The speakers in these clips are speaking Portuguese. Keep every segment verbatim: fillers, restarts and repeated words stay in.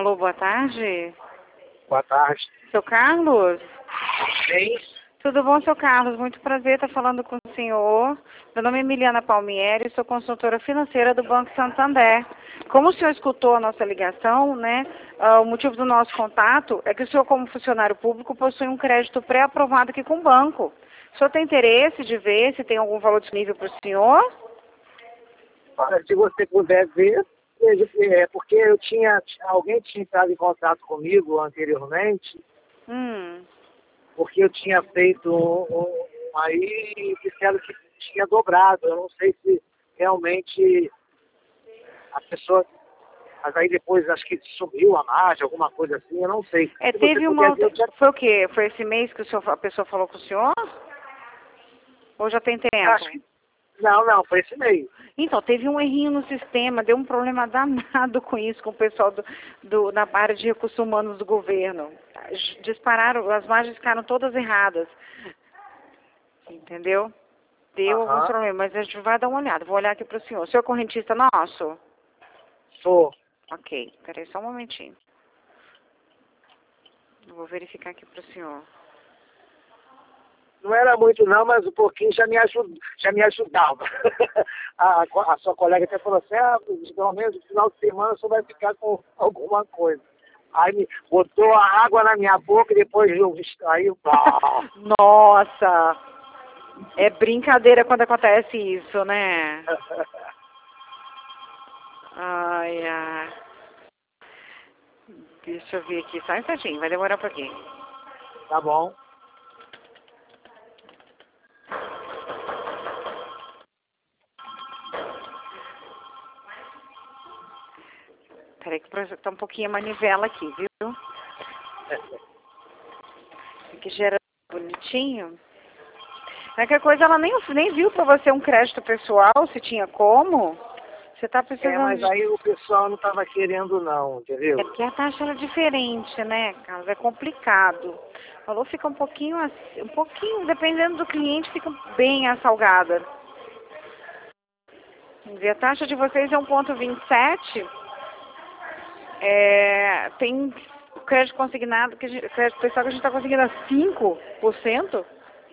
Alô, boa tarde. Boa tarde. Seu Carlos? Sim. Tudo bom, seu Carlos? Muito prazer estar falando com o senhor. Meu nome é Emiliana Palmieri, sou consultora financeira do Banco Santander. Como o senhor escutou a nossa ligação, né, uh, o motivo do nosso contato é que o senhor, como funcionário público, possui um crédito pré-aprovado aqui com o banco. O senhor tem interesse de ver se tem algum valor disponível para o senhor? Olha, se você puder ver, veja, é porque eu tinha, alguém tinha entrado em contato comigo anteriormente, Hum. porque eu tinha feito um, um, aí e disseram que tinha dobrado. Eu não sei se realmente a pessoa, mas aí depois acho que sumiu a margem, alguma coisa assim, eu não sei. É, Se você teve uma puder ver, outra... eu já... Foi o quê? Foi esse mês que o senhor, a pessoa falou com o senhor? Ou já tem tempo? acho que não, não, foi esse mês. Então, teve um errinho no sistema, deu um problema danado com isso, com o pessoal do, do, na área de recursos humanos do governo. Dispararam, as margens ficaram todas erradas. Entendeu? Deu alguns Aham. problemas, mas a gente vai dar uma olhada. Vou olhar aqui para o senhor. O senhor é correntista nosso? Sou. Ok, peraí só um momentinho. Eu vou verificar aqui para o senhor. Não era muito não, mas um pouquinho já me, ajud, já me ajudava. a, a sua colega até falou assim, ah, pelo menos no final de semana você vai ficar com alguma coisa. Aí me botou a água na minha boca e depois eu aí, ah. Nossa! É brincadeira quando acontece isso, né? Ai, ai. Deixa eu ver aqui, só um instantinho, vai demorar um pouquinho. Tá bom. Peraí que tá um pouquinho a manivela aqui, viu? Que gera bonitinho. Qualquer coisa, ela nem, nem viu pra você um crédito pessoal, se tinha como. Você tá É, precisando mas de... aí o pessoal não estava querendo não, entendeu? É porque a taxa era diferente, né, Carlos? É complicado. O valor fica um pouquinho, assim, um pouquinho, dependendo do cliente, fica bem salgada. A taxa de vocês é um vírgula vinte e sete. É, tem crédito consignado, que a gente, crédito pessoal que a gente está conseguindo a cinco por cento.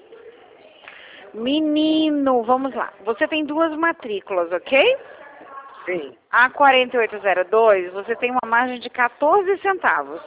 Menino, vamos lá. Você tem duas matrículas, ok? Sim. A quarenta e oito zero dois, você tem uma margem de quatorze centavos.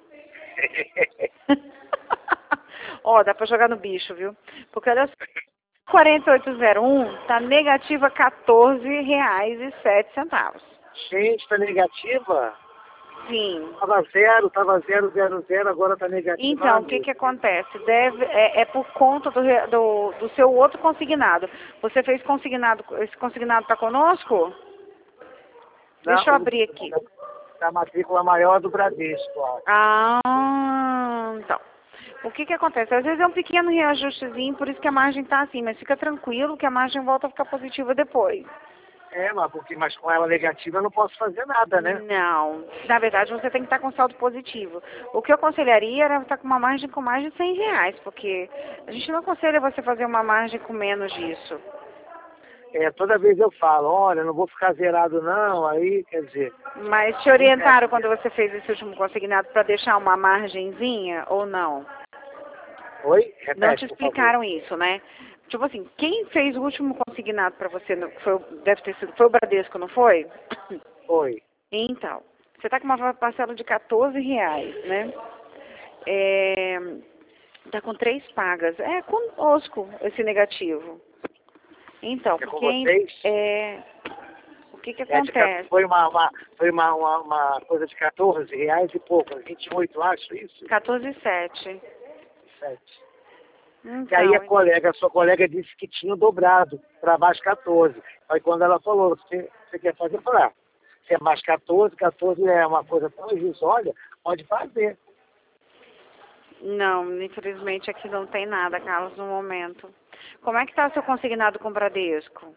Ó, dá pra jogar no bicho, viu? Porque olha só, quarenta e oito zero um tá negativa quatorze reais e sete centavos. Gente, tá negativa? Sim. Tava zero, tava zero, zero, zero, agora tá negativa. Então, o que que acontece? Deve, é, é por conta do, re- do, do seu outro consignado. Você fez consignado, esse consignado tá conosco? Deixa eu abrir aqui. A matrícula maior do Bradesco, ó. Ah, então. O que que acontece? Às vezes é um pequeno reajustezinho, por isso que a margem tá assim, mas fica tranquilo que a margem volta a ficar positiva depois. É, mas, porque, mas com ela negativa eu não posso fazer nada, né? Não. Na verdade, você tem que estar com saldo positivo. O que eu aconselharia era estar com uma margem com mais de cem reais, porque a gente não aconselha você fazer uma margem com menos disso. É, toda vez eu falo, olha, não vou ficar zerado não, aí, quer dizer... Mas te orientaram quando você fez esse último consignado para deixar uma margenzinha ou não? Oi? Repete, Não te por explicaram isso, né? Tipo assim, quem fez o último consignado para você, no- foi, o- deve ter sido, foi o Bradesco, não foi? favor. Oi. Então, você está com uma parcela de quatorze reais, né? É, tá com três pagas. É conosco esse negativo. Então, É com porque ainda- vocês? é, o que que É, de, ca- acontece? foi uma, uma, foi uma, uma, uma coisa de quatorze reais e pouco, vinte e oito, acho, isso? quatorze e sete. Sete. Então, E aí a colega, a sua colega disse que tinha dobrado para mais quatorze. Aí quando ela falou, você, você quer fazer? Eu falei, ah, se é mais quatorze, quatorze é uma coisa tão justa, olha, pode fazer. não, infelizmente aqui não tem nada, Carlos, no momento. Como é que está o seu consignado com o Bradesco?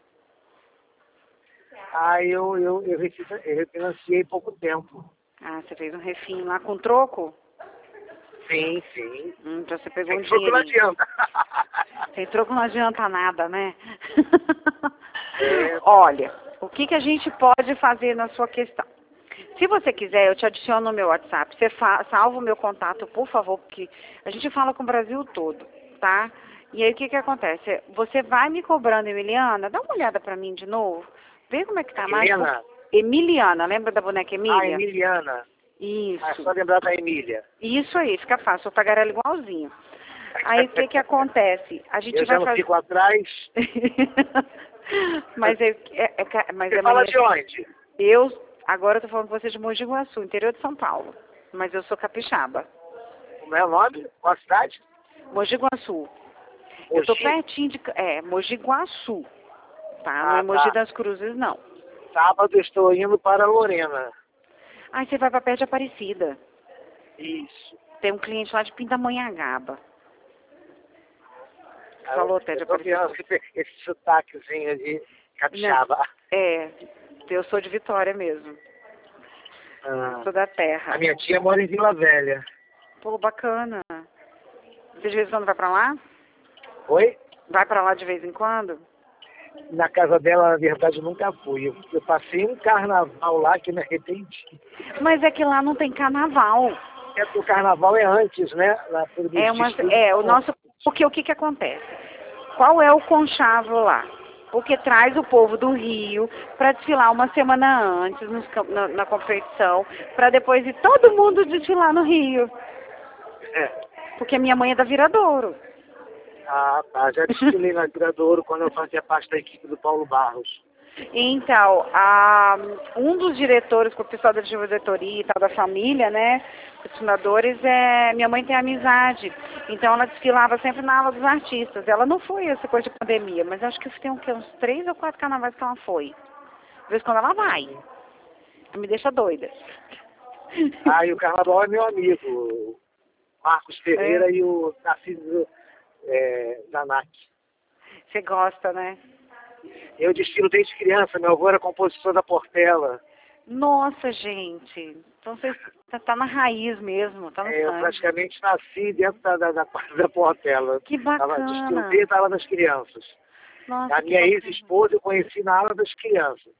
Aí eu, eu, eu, refi- eu refinanciei pouco tempo. Ah, você fez um refinho lá com troco? Sim, sim. Hum, então você pegou Sem um troco não dinheirinho. adianta. Sem troco não adianta nada, né? É. Olha, o que que a gente pode fazer na sua questão? Se você quiser, eu te adiciono no meu WhatsApp. Você fa salva o meu contato, por favor, porque a gente fala com o Brasil todo, tá? E aí o que que acontece? Você vai me cobrando, Emiliana, dá uma olhada pra mim de novo. Vê como é que tá mais. Helena? Emiliana, lembra da boneca Emília? Ah, Emiliana. Isso. Ah, é só lembrar da Emília. Isso aí, fica fácil. Eu tagarela igualzinho. Aí o que que acontece? A gente Eu vai já não fazer... fico atrás. mas é, é, é, mas Você é fala manhã... de onde? Eu, agora eu tô falando com você de Mogi Guaçu, interior de São Paulo. Mas eu sou capixaba. Como é o nome? Qual a cidade? Mogi Guaçu. Eu tô Mogi? pertinho de... É, Mogi Guaçu. Tá? Não Ah, é Mogi tá. das Cruzes, não. Sábado eu estou indo para Lorena. Aí você vai pra perto de Aparecida. Isso. Tem um cliente lá de Pindamonhangaba. Ah, Falou até de eu tô Aparecida. vendo esse, esse sotaquezinho de capixaba. É, eu sou de Vitória mesmo. Ah, Sou da terra. a minha tia mora em Vila Velha. Pô, bacana. Você de vez em quando vai pra lá? Oi? Vai pra lá de vez em quando? Na casa dela, na verdade, eu nunca fui. Eu, eu passei um carnaval lá que me arrependi. Mas é que lá não tem carnaval. É porque o carnaval é antes, né? Lá pelo É, uma, distrito. é o nosso... Porque o que que acontece? Qual é o conchavo lá? Porque traz o povo do Rio para desfilar uma semana antes nos cam- na, na competição, para depois ir todo mundo desfilar no Rio. É. Porque minha mãe é da Viradouro. Ah, tá. Já desfilei na Viradouro quando eu fazia parte da equipe do Paulo Barros. Então, a, um dos diretores, com o pessoal da diretoria e tal, da família, né, os fundadores, é, minha mãe tem amizade. Então, ela desfilava sempre na aula dos artistas. Ela não foi essa coisa de pandemia, mas acho que tem o quê? Uns três ou quatro carnavais que ela foi. De vez em quando ela vai. Me deixa doida. Ah, e o carnaval é meu amigo. O Marcos Ferreira É. e o Narciso é, Zanac. Você gosta, né? Eu desfilo desde criança. Meu avô era compositor da Portela. Nossa, gente. Então você tá, tá na raiz mesmo, tá no É, eu sangue. praticamente nasci dentro da, da, da, da Portela. Que Tava, desfilo bacana. desde a ala das crianças. Nossa, A que minha bacana. ex-esposa eu conheci na ala das crianças.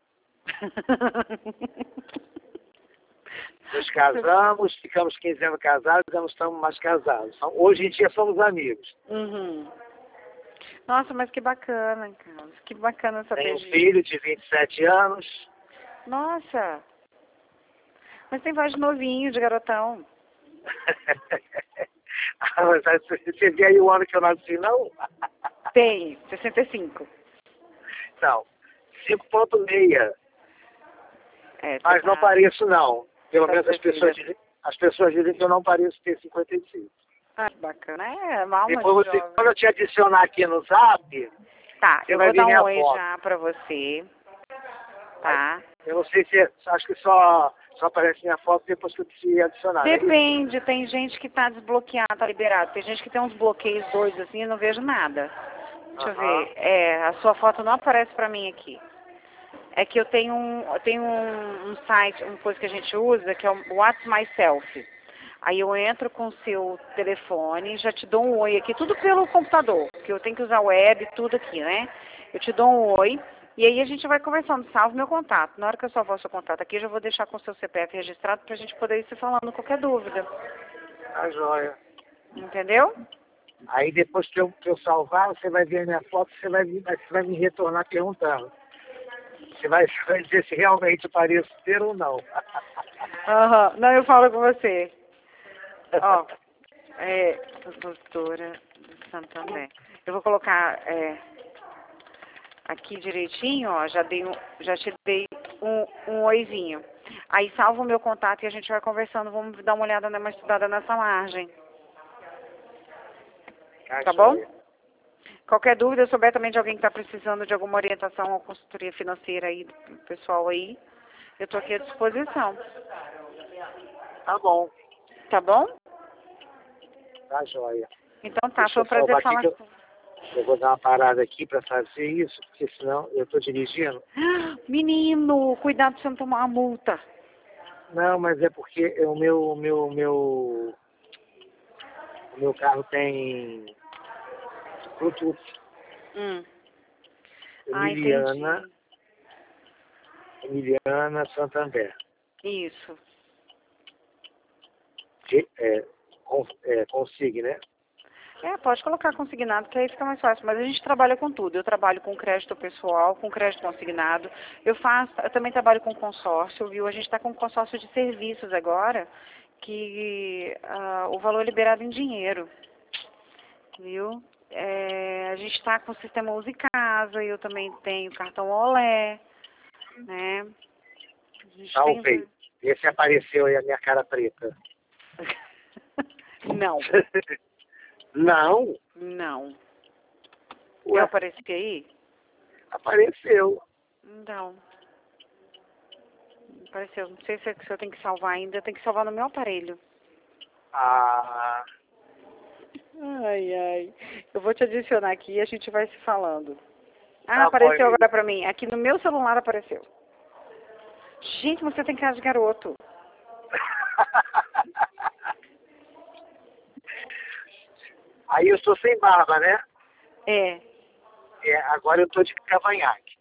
Nos casamos, ficamos quinze anos casados, já não estamos mais casados. Então, hoje em dia somos amigos. Uhum. Nossa, mas que bacana, Carlos. Que bacana saber Tenho um disso. filho de vinte e sete anos. Nossa. Mas tem voz de novinho, de garotão. Ah, mas você vê aí o ano que eu nasci, não? Tem, sessenta e cinco. Não, cinco ponto seis. É, Mas tá- não pareço, não. Pelo tá menos as crescida. pessoas, dizem, as pessoas dizem que eu não pareço ter cinquenta e cinco. Ah, que bacana. É, uma alma Depois de você, jovem. quando eu te adicionar aqui no Zap, Tá, você eu vai vou ver dar minha um oi foto. já pra você. Tá? Eu não sei se, acho que só, só aparece minha foto depois que eu te adicionar. É isso? Depende, tem gente que tá desbloqueado, tá liberado. Tem gente que tem uns bloqueios doidos assim e não vejo nada. Deixa eu Aham. ver. É, a sua foto não aparece pra mim aqui. É que eu tenho um, eu tenho um, um site, uma coisa que a gente usa, que é o What's Myself. Aí eu entro com o seu telefone, já te dou um oi aqui, tudo pelo computador, porque eu tenho que usar web, tudo aqui, né? Eu te dou um oi, e aí a gente vai conversando, salve meu contato. Na hora que eu salvar o seu contato aqui, eu já vou deixar com o seu C P F registrado pra gente poder ir se falando qualquer dúvida. Tá joia. Entendeu? Aí depois que eu, que eu salvar, você vai ver a minha foto, você vai, vir- você vai me retornar perguntando. Você vai, você vai dizer se realmente pareço ter ou não. Aham, não, eu falo com você. Ó, é, doutora do Santander. Eu vou colocar é, aqui direitinho, ó, já dei um, já te dei um, um oizinho. Aí salva o meu contato e a gente vai conversando, vamos dar uma olhada, uma estudada nessa margem. Tá bom? Qualquer dúvida, eu souber também de alguém que está precisando de alguma orientação ou consultoria financeira aí, do pessoal aí, eu tô aqui à disposição. Tá bom, Tá bom? tá joia. Então tá, Deixa foi um eu salvar prazer aqui falar que eu, com eu vou dar uma parada aqui para fazer isso, porque senão eu tô dirigindo. Menino, cuidado pra você não tomar uma multa. Não, mas é porque o meu, o meu, o meu, o meu carro tem Bluetooth. Hum. Ah, Emiliana, entendi. Emiliana Santander. Isso. Que, é, cons, é, consigne, né? É, pode colocar consignado, que aí fica mais fácil. Mas a gente trabalha com tudo. Eu trabalho com crédito pessoal, com crédito consignado. Eu faço, eu também trabalho com consórcio, viu? A gente está com consórcio de serviços agora, que uh, o valor é liberado em dinheiro, viu? É, a gente está com o sistema Use Casa, eu também tenho cartão Olé, né? A gente Talvez. tem... Esse apareceu aí a minha cara preta. Não. Não. Não. Ué, Eu apareci aí? apareceu. Não. Apareceu. Não sei se é que se eu tenho que salvar ainda. Eu tenho que salvar no meu aparelho. Ah, Ai, ai. Eu vou te adicionar aqui e a gente vai se falando. Ah, tá bom, apareceu Emílio. agora pra mim. Aqui no meu celular apareceu. Gente, você tem cara de garoto. Aí eu sou sem barba, né? É. É, agora eu tô de cavanhaque.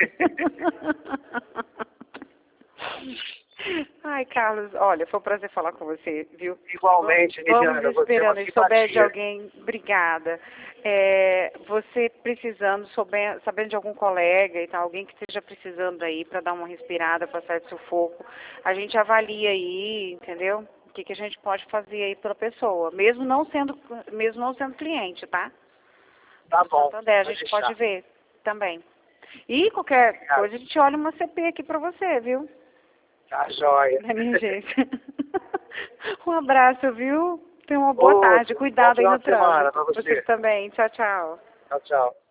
Ai, Carlos, olha, foi um prazer falar com você, viu? Igualmente, Vamos Niliana, você é esperando, uma se souber de simpatia. alguém, obrigada. É, você precisando, souber, sabendo de algum colega e tal, alguém que esteja precisando aí para dar uma respirada, para sair do sufoco, a gente avalia aí, entendeu? O que, que a gente pode fazer aí pela pessoa, mesmo não sendo, mesmo não sendo cliente, tá? Tá Do bom. Santander, a Pode gente deixar. pode ver também. E qualquer Obrigado. coisa, a gente olha uma C P aqui para você, viu? Tá joia. Né, minha gente? Um abraço, viu? Tenha uma boa Outro. tarde. Cuidado Bom aí final no de semana trânsito. pra você. Você também. Tchau, tchau. Tchau, tchau.